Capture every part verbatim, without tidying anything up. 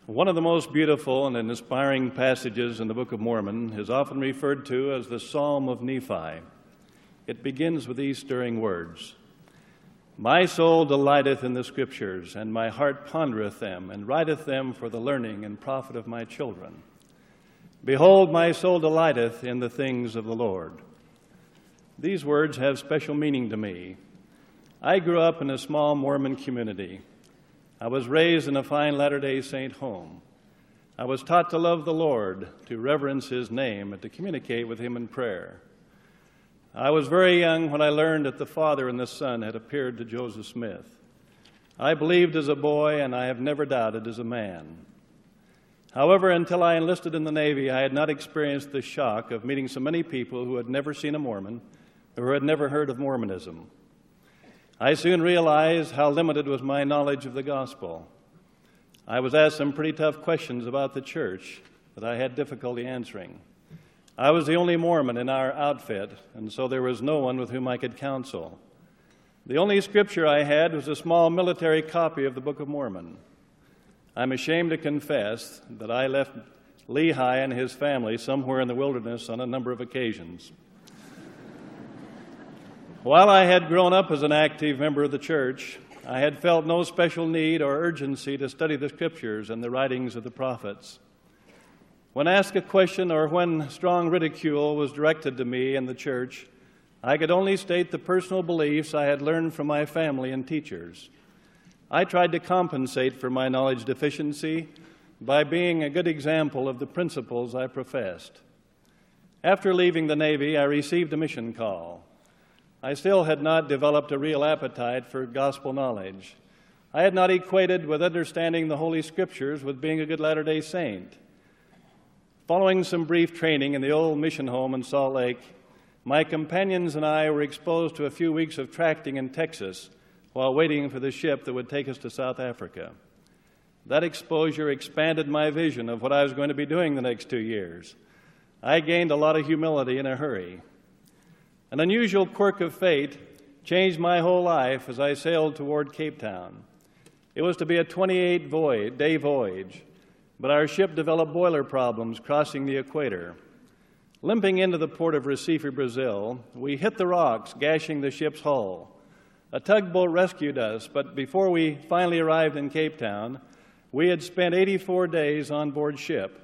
One of the most beautiful and inspiring passages in the Book of Mormon is often referred to as the Psalm of Nephi. It begins with these stirring words: "My soul delighteth in the Scriptures, and my heart pondereth them, and writeth them for the learning and profit of my children. Behold, my soul delighteth in the things of the Lord." These words have special meaning to me. I grew up in a small Mormon community. I was raised in a fine Latter-day Saint home. I was taught to love the Lord, to reverence His name, and to communicate with Him in prayer. I was very young when I learned that the Father and the Son had appeared to Joseph Smith. I believed as a boy, and I have never doubted as a man. However, until I enlisted in the Navy, I had not experienced the shock of meeting so many people who had never seen a Mormon or who had never heard of Mormonism. I soon realized how limited was my knowledge of the gospel. I was asked some pretty tough questions about the church that I had difficulty answering. I was the only Mormon in our outfit, and so there was no one with whom I could counsel. The only scripture I had was a small military copy of the Book of Mormon. I'm ashamed to confess that I left Lehi and his family somewhere in the wilderness on a number of occasions. While I had grown up as an active member of the church, I had felt no special need or urgency to study the Scriptures and the writings of the prophets. When asked a question or when strong ridicule was directed to me in the church, I could only state the personal beliefs I had learned from my family and teachers. I tried to compensate for my knowledge deficiency by being a good example of the principles I professed. After leaving the Navy, I received a mission call. I still had not developed a real appetite for gospel knowledge. I had not equated with understanding the Holy Scriptures with being a good Latter-day Saint. Following some brief training in the old mission home in Salt Lake, my companions and I were exposed to a few weeks of tracting in Texas while waiting for the ship that would take us to South Africa. That exposure expanded my vision of what I was going to be doing the next two years. I gained a lot of humility in a hurry. An unusual quirk of fate changed my whole life as I sailed toward Cape Town. It was to be a twenty-eight day voyage, but our ship developed boiler problems crossing the equator. Limping into the port of Recife, Brazil, we hit the rocks, gashing the ship's hull. A tugboat rescued us, but before we finally arrived in Cape Town, we had spent eighty-four days on board ship.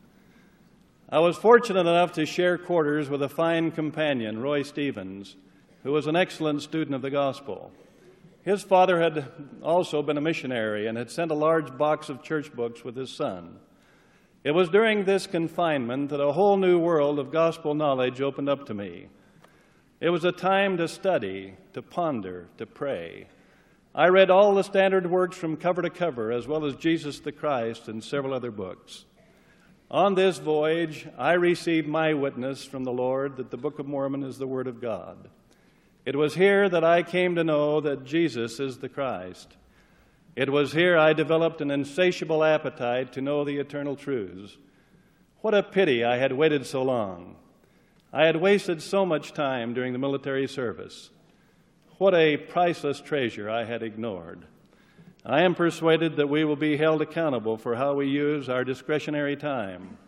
I was fortunate enough to share quarters with a fine companion, Roy Stevens, who was an excellent student of the gospel. His father had also been a missionary and had sent a large box of church books with his son. It was during this confinement that a whole new world of gospel knowledge opened up to me. It was a time to study, to ponder, to pray. I read all the standard works from cover to cover, as well as Jesus the Christ and several other books. On this voyage, I received my witness from the Lord that the Book of Mormon is the Word of God. It was here that I came to know that Jesus is the Christ. It was here I developed an insatiable appetite to know the eternal truths. What a pity I had waited so long. I had wasted so much time during the military service. What a priceless treasure I had ignored. I am persuaded that we will be held accountable for how we use our discretionary time.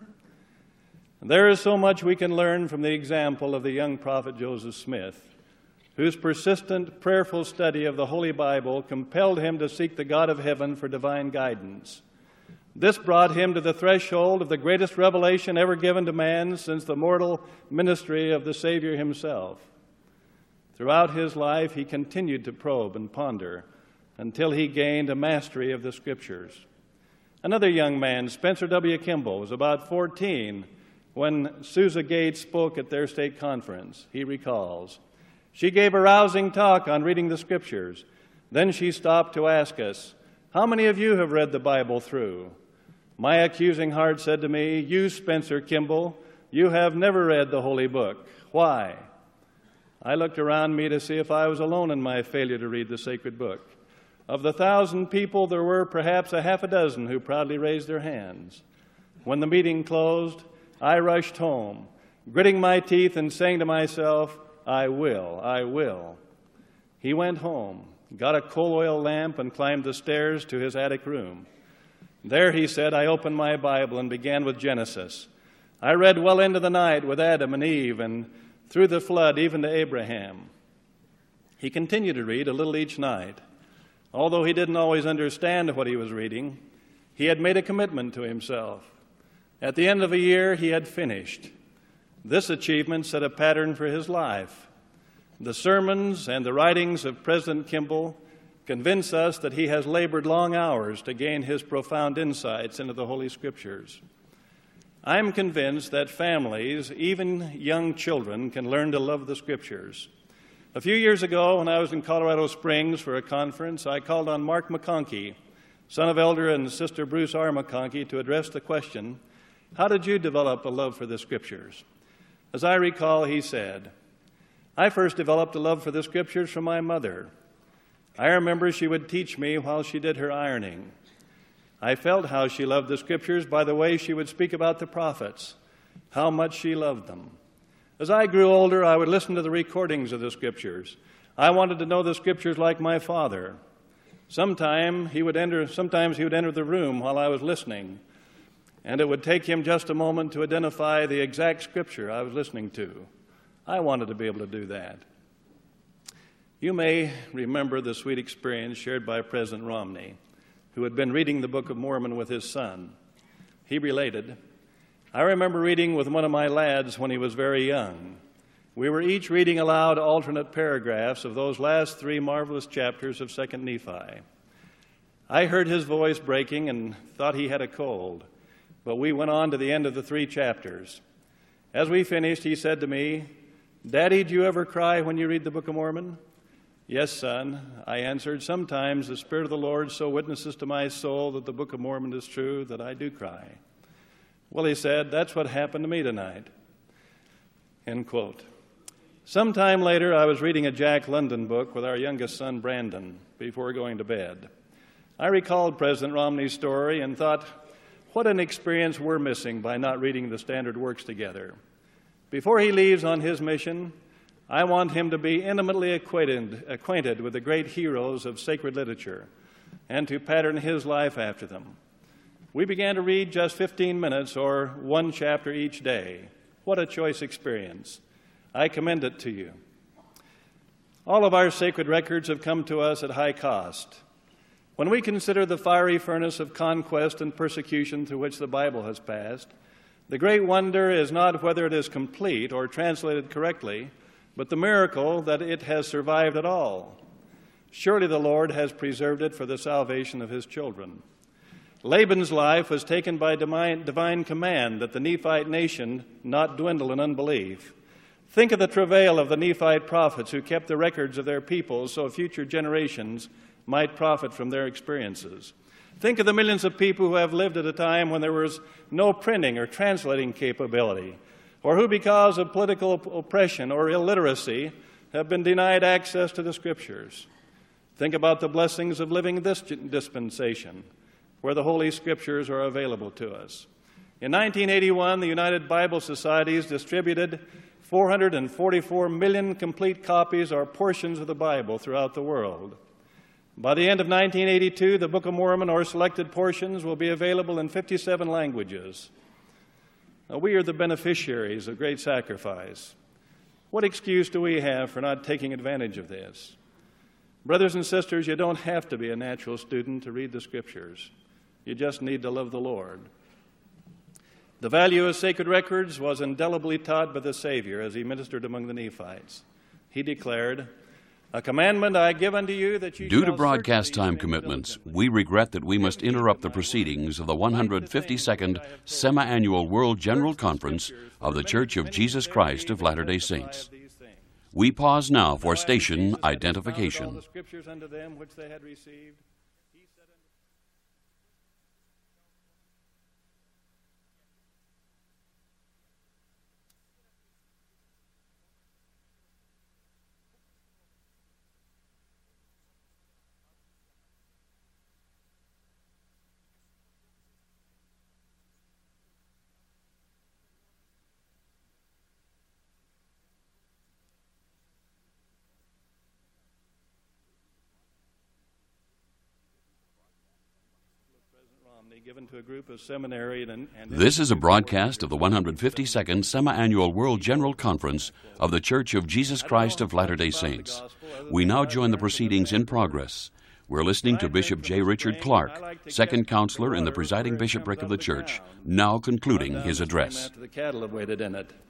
There is so much we can learn from the example of the young prophet Joseph Smith, whose persistent, prayerful study of the Holy Bible compelled him to seek the God of heaven for divine guidance. This brought him to the threshold of the greatest revelation ever given to man since the mortal ministry of the Savior himself. Throughout his life, he continued to probe and ponder until he gained a mastery of the Scriptures. Another young man, Spencer W. Kimball, was about fourteen when Susa Gates spoke at their state conference. He recalls, "She gave a rousing talk on reading the Scriptures. Then she stopped to ask us, 'How many of you have read the Bible through?' My accusing heart said to me, 'You, Spencer Kimball, you have never read the Holy Book. Why?' I looked around me to see if I was alone in my failure to read the sacred book. Of the thousand people, there were perhaps a half a dozen who proudly raised their hands. When the meeting closed, I rushed home, gritting my teeth and saying to myself, 'I will, I will.' He went home, got a coal oil lamp, and climbed the stairs to his attic room. There, he said, I opened my Bible and began with Genesis. I read well into the night with Adam and Eve and through the flood even to Abraham. He continued to read a little each night. Although he didn't always understand what he was reading, he had made a commitment to himself. At the end of a year, he had finished. This achievement set a pattern for his life. The sermons and the writings of President Kimball convince us that he has labored long hours to gain his profound insights into the Holy Scriptures. I'm convinced that families, even young children, can learn to love the Scriptures. A few years ago, when I was in Colorado Springs for a conference, I called on Mark McConkie, son of Elder and Sister Bruce R. McConkie, to address the question, how did you develop a love for the Scriptures? As I recall, he said, I first developed a love for the Scriptures from my mother. I remember she would teach me while she did her ironing. I felt how she loved the Scriptures by the way she would speak about the prophets, how much she loved them. As I grew older, I would listen to the recordings of the Scriptures. I wanted to know the Scriptures like my father. Sometime he would enter, sometimes he would enter the room while I was listening, and it would take him just a moment to identify the exact Scripture I was listening to. I wanted to be able to do that. You may remember the sweet experience shared by President Romney, who had been reading the Book of Mormon with his son. He related, I remember reading with one of my lads when he was very young. We were each reading aloud alternate paragraphs of those last three marvelous chapters of Second Nephi. I heard his voice breaking and thought he had a cold, but we went on to the end of the three chapters. As we finished, he said to me, Daddy, do you ever cry when you read the Book of Mormon? Yes, son, I answered. Sometimes the Spirit of the Lord so witnesses to my soul that the Book of Mormon is true that I do cry. Well, he said, that's what happened to me tonight. End quote. Sometime later, I was reading a Jack London book with our youngest son, Brandon, before going to bed. I recalled President Romney's story and thought, what an experience we're missing by not reading the standard works together. Before he leaves on his mission, I want him to be intimately acquainted, acquainted with the great heroes of sacred literature and to pattern his life after them. We began to read just fifteen minutes or one chapter each day. What a choice experience. I commend it to you. All of our sacred records have come to us at high cost. When we consider the fiery furnace of conquest and persecution through which the Bible has passed, the great wonder is not whether it is complete or translated correctly, but the miracle that it has survived at all. Surely the Lord has preserved it for the salvation of his children. Laban's life was taken by divine, divine command that the Nephite nation not dwindle in unbelief. Think of the travail of the Nephite prophets who kept the records of their people so future generations might profit from their experiences. Think of the millions of people who have lived at a time when there was no printing or translating capability, or who, because of political oppression or illiteracy, have been denied access to the Scriptures. Think about the blessings of living this dispensation, where the Holy Scriptures are available to us. In nineteen eighty-one, the United Bible Societies distributed four hundred forty-four million complete copies or portions of the Bible throughout the world. By the end of nineteen eighty-two, the Book of Mormon or selected portions will be available in fifty-seven languages. Now, we are the beneficiaries of great sacrifice. What excuse do we have for not taking advantage of this? Brothers and sisters, you don't have to be a natural student to read the Scriptures. You just need to love the Lord. The value of sacred records was indelibly taught by the Savior as he ministered among the Nephites. He declared, A commandment I give unto you that you Due to shall broadcast search time these commitments, diligently. we regret that we must interrupt the proceedings of the one hundred fifty-second Semi-Annual World General Conference of the Church of Jesus Christ of Latter-day Saints. We pause now for station All identification. the Scriptures unto them which they had received. given to a group of seminary and, and This is a broadcast of the one hundred fifty-second Semi-Annual World General Conference of the Church of Jesus Christ of Latter-day Saints. We now join the proceedings in progress. We're listening to Bishop J. Richard Clark, second counselor in the presiding bishopric of the church, now concluding his address. The cattle have waited in it.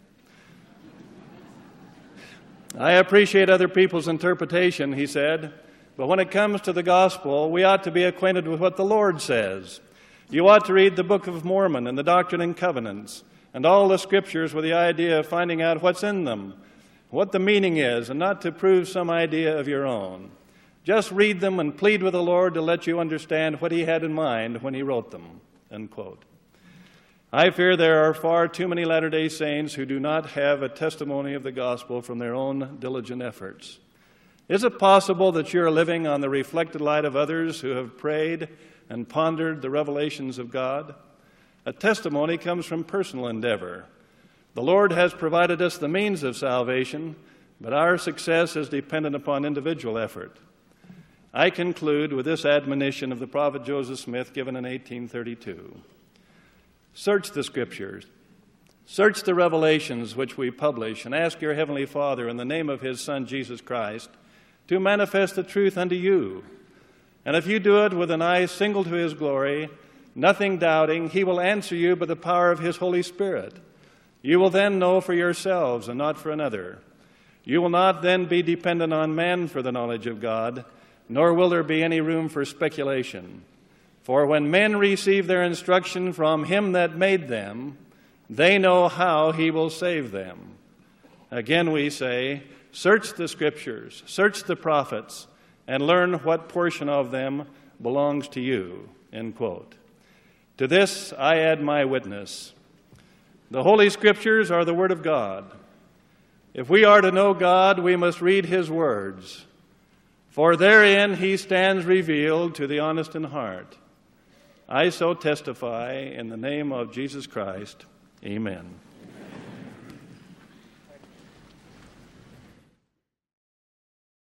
I appreciate other people's interpretation, he said, but when it comes to the gospel, we ought to be acquainted with what the Lord says. You ought to read the Book of Mormon and the Doctrine and Covenants and all the scriptures with the idea of finding out what's in them, what the meaning is, and not to prove some idea of your own. Just read them and plead with the Lord to let you understand what he had in mind when he wrote them, end quote. I fear there are far too many Latter-day Saints who do not have a testimony of the gospel from their own diligent efforts. Is it possible that you are living on the reflected light of others who have prayed and pondered the revelations of God? A testimony comes from personal endeavor. The Lord has provided us the means of salvation, but our success is dependent upon individual effort. I conclude with this admonition of the prophet Joseph Smith given in eighteen thirty-two. Search the Scriptures. Search the revelations which we publish, and ask your Heavenly Father in the name of His Son, Jesus Christ, to manifest the truth unto you. And if you do it with an eye single to His glory, nothing doubting, He will answer you by the power of His Holy Spirit. You will then know for yourselves and not for another. You will not then be dependent on man for the knowledge of God, nor will there be any room for speculation. For when men receive their instruction from Him that made them, they know how He will save them. Again we say, search the Scriptures, search the prophets, and learn what portion of them belongs to you, end quote. To this I add my witness. The Holy Scriptures are the Word of God. If we are to know God, we must read His words, for therein He stands revealed to the honest in heart. I so testify in the name of Jesus Christ. Amen.